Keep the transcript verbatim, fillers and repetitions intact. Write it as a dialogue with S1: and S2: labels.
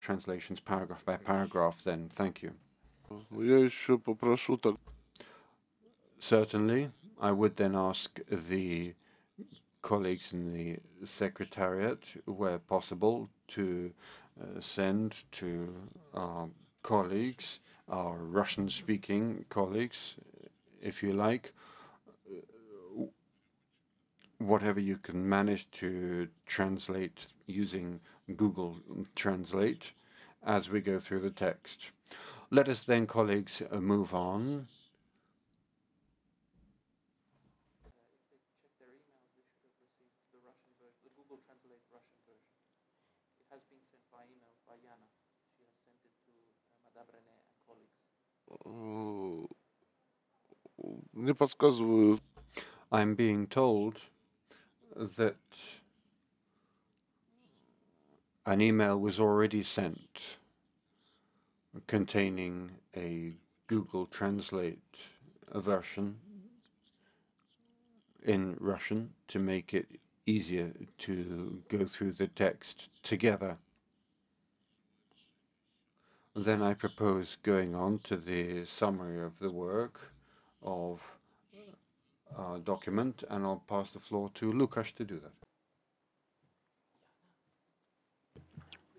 S1: translations paragraph by paragraph then. Thank you.
S2: Ну, я еще попрошу так.
S1: Certainly, I would then ask the colleagues in the secretariat, where possible, to uh, send to our colleagues, our Russian-speaking colleagues, if you like, whatever you can manage to translate using Google Translate as we go through the text. Let us then, colleagues, uh, move on.
S2: э, Мне подсказывают.
S1: I'm being told that an email was already sent containing a Google Translate version in Russian to make it easier to go through the text together. Then I propose going on to the summary of the work of our document, and I'll pass the floor to Lukasz to do that.